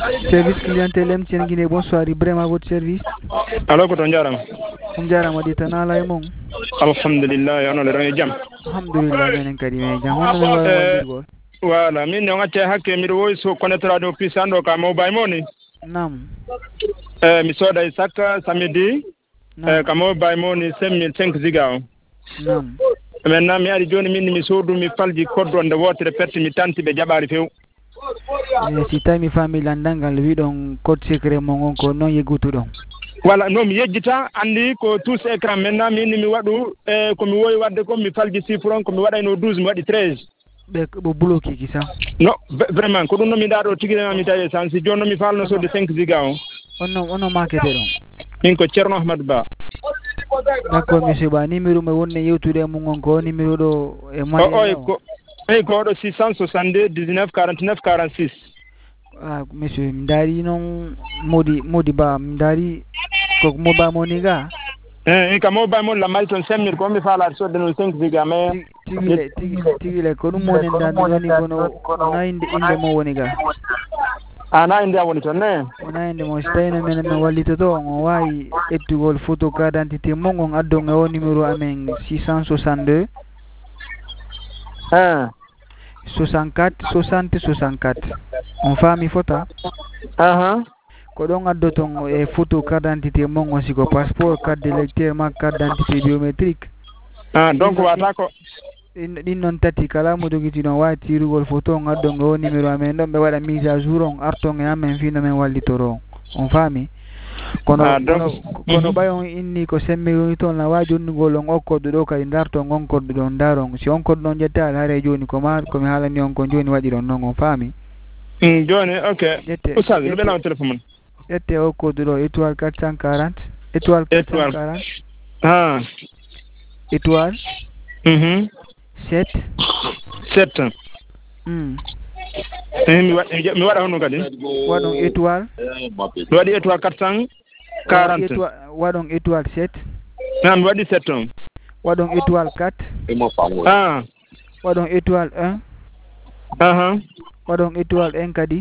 Service clientèle MTN Guinée, bonsoir, Ibrahim à votre service. Alors, ko to jaram. Jarama di tan ala e mon. Alhamdulillah, ya no le rangi jam. Alhamdulillah menen kadi men jam. Honno men wawi waldirgol. Voilà, min no ngate hakke mi woy so connaître do pisando ka mobile money. Nam. Mi soda sakka samedi. Ka mobile money 5005 giga. Nam. Maintenant mi ari joni min mi sodu mi falji koddo nde wotere perti mi tanti be jabari few. Si tawi famille landangal wiɗon code secret mo on ko non yeggutuɗon. Voilà, non mi yejjita andi ko tous écran maintenant min mi waɗu ko mi woyi wadde ko mi falji chiffre ko mi waɗayno 12 mi waɗi 13. ɓe bloqué ki sa. Non vraiment ko ɗum no mi ɗaɗo tigui mi tawi sans si joni mi falno sodde 5 giga o. Onno marketé ɗon. Min ko Ceerno Ahmad Ba. D'accord monsieur Ba, numéro me wonne yewtude e mum on ko numéro ɗo e moƴƴo ko ɗo 662 19 49 46. Ah monsieur mi daari noon modi Ba mi daari ko mobile money ga. Ka mobile mon la mari ton 5000 ko mi faala sodde no 5 giga mais tigile ko ɗum woni dande woni kono na inde mo woni ga. Na inde woni toon ne wona inde mo so tawino minen no wallitoto on wawi ettugol photo carte d'identité mon on addon e o numéro amen 662 64 60 64 on faami fota ko ɗon addoton e photo carte d'identité mon on siko passeport carte d'électeur ma carte d'identité biométrique donc wata ko ɗin noon tati kala mo jogiti ɗon wawi tirugol photo on addon e o numéro amen ɗon ɓe waɗa mise à jour on arton e amen fino men wallitoro on faami kono ɓay on inni ko semmironi toon la wawi jonnugol on okkodɗo ɗo kadi darton on kodɗo ɗon daron si on kodɗo ɗon jettali haare joni komi haalani on kon joni waɗiron noon on faami joni ok oustaz no ɓenama téléphone mon ƴette o kodɗo ɗo étoile 440 étoile 440 étoile 7 mi waɗa hono kadi waɗon étoile mi waɗi étoile 440 waɗon étoile 7 mi waɗi 7 on waɗon étoile 4 waɗon étoile 1 waɗon étoile 1 kadi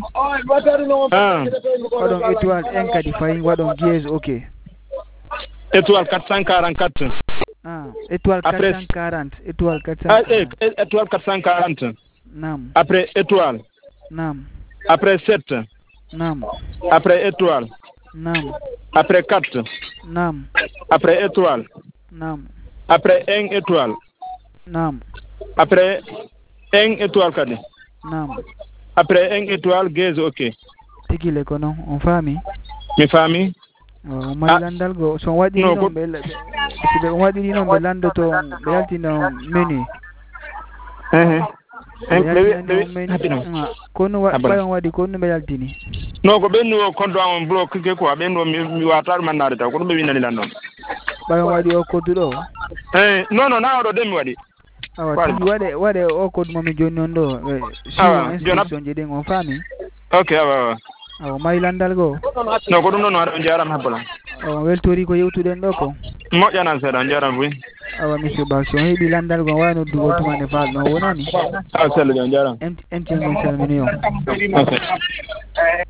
waɗon étoile 1 kadi fayin waɗon dièse ok étoile 444 étoile 440 étoile 440 étoile 440 Nam. Après étoile. Nam. Après 7. Nam. Après étoile. Nam. Après 4. Nam. Après étoile. Nam. Après 1 étoile. Nam. Après 1 étoile kadi. Nam. Après 1 étoile gaz ok. Tigile kono on faami. Mi faami. O mari landal go so waɗi non ɓe siɓe on waɗiri noon ɓe landoto ɓe yaltino menu kono ɓayon waɗi ko ɗum ɓe yaltini non ko ɓenni o konto on bloqué ko ɓenni o mi wata ɗum annade taw ko ɗum ɓe winani lan noon ɓayon waɗi o kodduɗo non na oɗo de mi waɗi awa tigi waɗe o koddu momi joni noon ɗo suivant instruction ji ɗin on faami ok awa mari landal goo non ko ɗum noon waɗa o jaram habbalam weltori ko yewtuɗen ɗo ko moƴƴanan seeɗa on jaram boy monsieur Ba si on heeɓi landal gon wawi noddugol tumande faal ɗon wonani sellude on jaram MTN gon salmini on